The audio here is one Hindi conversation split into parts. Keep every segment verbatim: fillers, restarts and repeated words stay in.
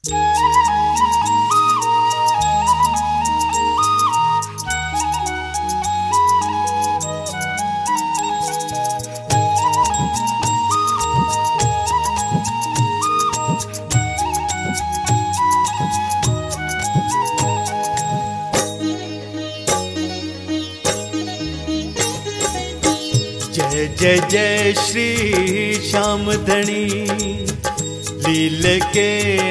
जय जय जय श्री श्याम धनी लील के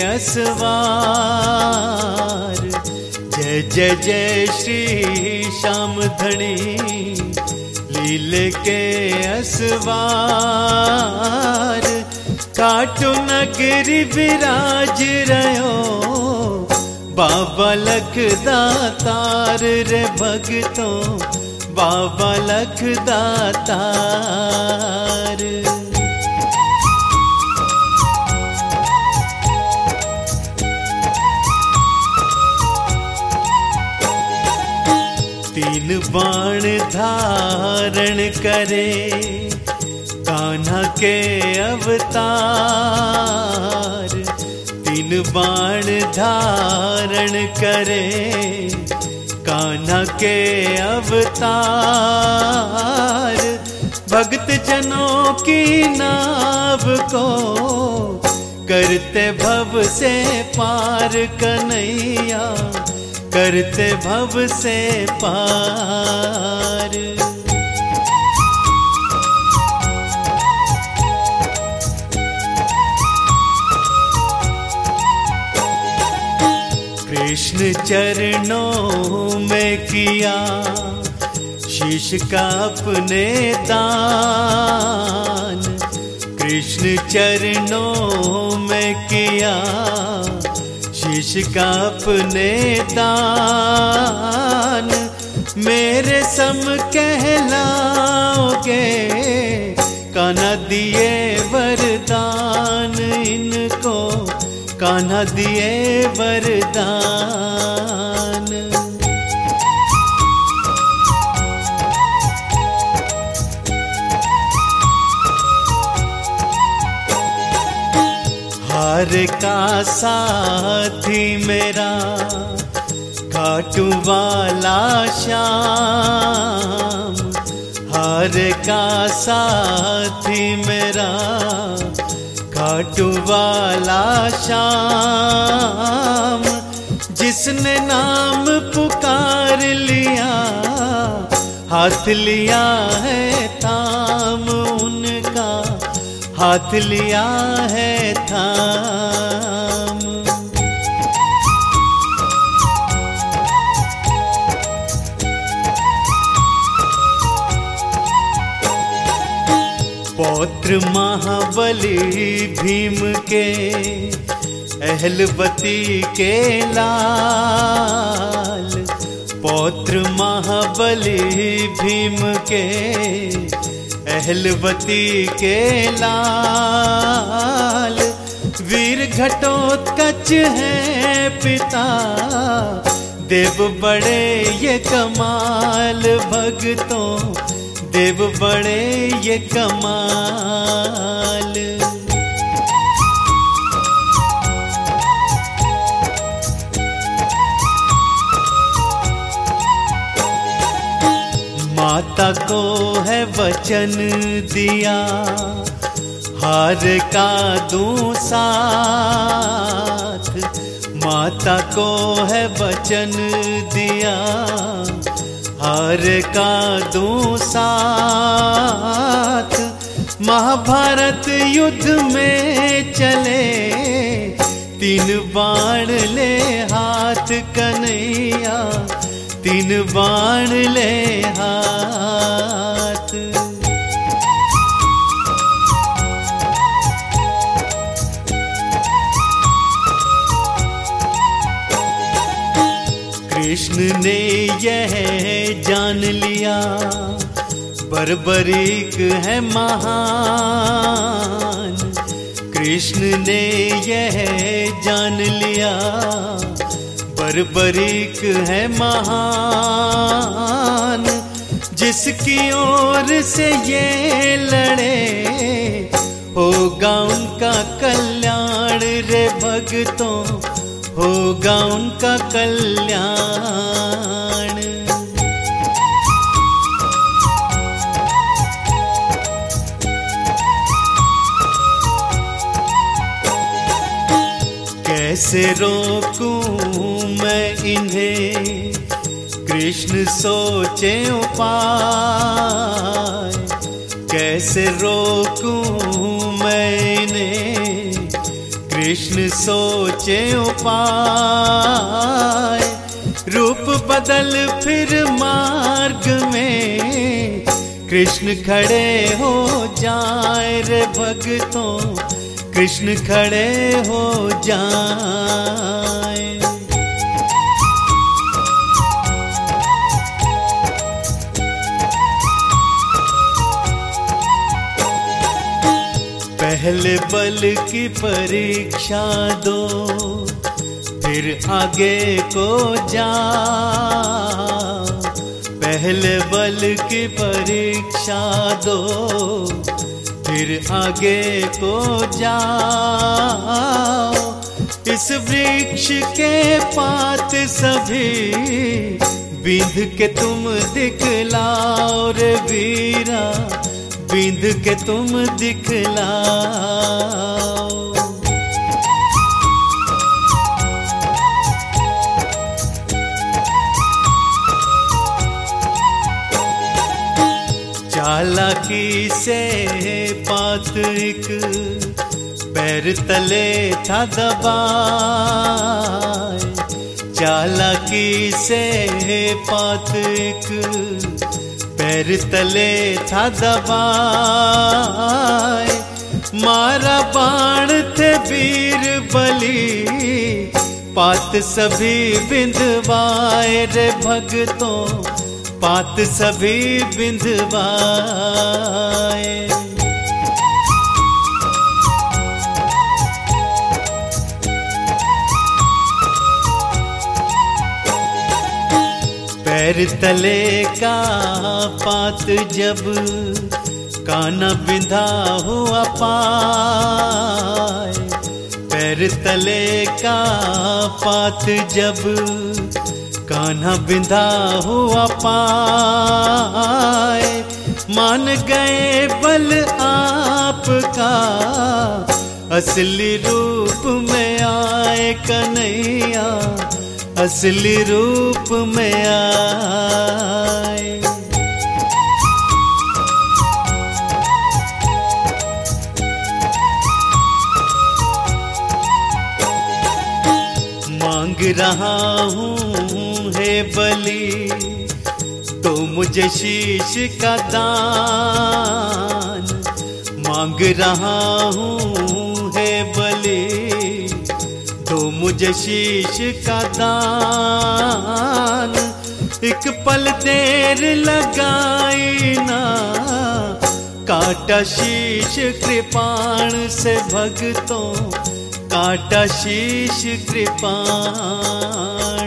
असवार। जय जय जय श्री श्याम धनी लील के असवार। काटो नगरी विराज रहो बाबा लख दातार रे भगतों बाबा लख दातार। तीन बाण धारण करे कान्हा के अवतार। तीन बाण धारण करे कान्हा के अवतार। भक्त जनों की नाव को करते भव से पार कन्हैया करते भव से पार। कृष्ण चरणों में किया शीश का अपने दान। कृष्ण चरणों में किया शीश का अपने दान। मेरे सम कहलाओगे कान्हा दिए वरदान इनको कान्हा दिए वरदान। हार का साथी मेरा खाटू वाला श्याम। हार का साथी मेरा खाटू वाला श्याम। जिसने नाम पुकार लिया हाथ लिया है थाम उनका हाथ लिया है थाम। पौत्र महाबली भीम के अहलवती के लाल। पौत्र महाबली भीम के अहलवती के लाल। वीर घटोत्कच है पिता देव बड़े ये कमाल भगतों देव बड़े ये कमाल। माता को है वचन दिया हार का दूं साथ। माता को है वचन दिया हार का दूं साथ। महाभारत युद्ध में चले तीन बाण ले हाथ कन्हैया तीन बाण ले हाथ। कृष्ण ने यह जान लिया बर्बरीक है महान। कृष्ण ने यह जान लिया बर्बरीक है महान। जिसकी ओर से ये लड़े होगा उनका कल्याण रे भक्तों, होगा उनका कल्याण। कैसे रोकूं मैं इन्हें, कृष्ण सोचे उपाय। कैसे रोकूं मैं इन्हें, कृष्ण सोचे उपाय। रूप बदल फिर मार्ग में, कृष्ण खड़े हो जाए रे भक्तों, कृष्ण खड़े हो जाए। पहले बल की परीक्षा दो, फिर आगे को जा। पहले बल की परीक्षा दो, फिर आगे को जाओ। इस वृक्ष के पात सभी बिंध के तुम दिखलाओ रे वीरा, बिंध के तुम दिखलाओ। चालाकी से पात एक पैर तले था दबाए। चालाकी से पात एक पैर तले था दबाए। मारा बाण थे वीर बली, पात सभी बिंदवाए रे भक्तों, पात सभी बिंदवाए। पैर तले का पात जब काना बिंधा हुआ पाए। पैर तले का पात जब कान्हा बिंधा हुआ पाए। मान गए बल आपका, असली रूप में आए कन्हैया, असली रूप में आए। मांग रहा हूँ हे बलि, तो मुझे शीश का दान। मांग रहा हूँ हे बलि, तो मुझे शीश का दान। एक पल देर लगाई ना, काटा शीश कृपाण से भक्तों, काटा शीश कृपाण।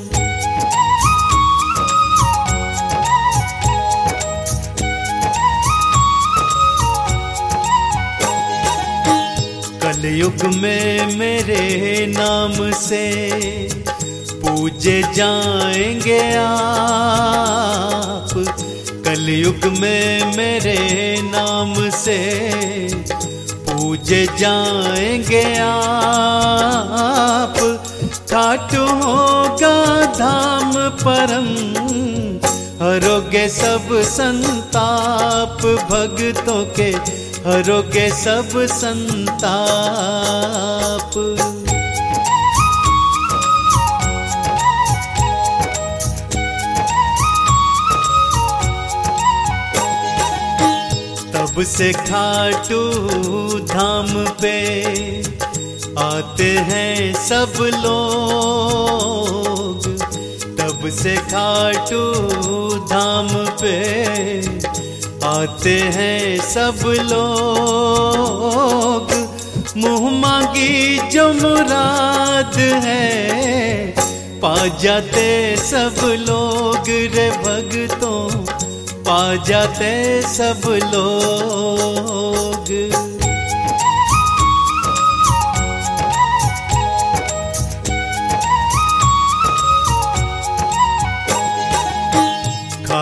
कलयुग में मेरे नाम से पूजे जाएंगे आप। कलयुग में मेरे नाम से पूजे जाएंगे आप। खाटू होगा धाम परम, हरोगे सब संताप भक्तों के, हरोगे सब संताप। तब से खाटू धाम पे आते हैं सब लोग। तब से खाटू धाम पे आते हैं सब लोग। मुँह मांगी जो मुराद है, पा जाते सब लोग रे भक्तों, पा जाते सब लोग।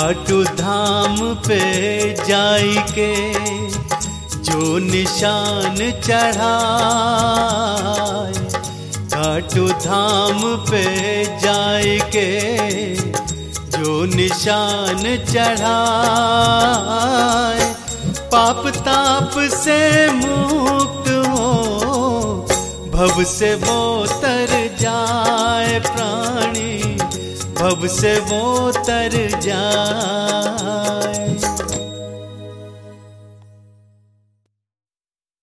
खाटू धाम पे जाई के जो निशान चढ़ाए, खाटू धाम पे जाई के जो निशान चढ़ाए, पाप ताप से मुक्त हो भव से वो तर जाए प्राणी, भव से वो तर जाए।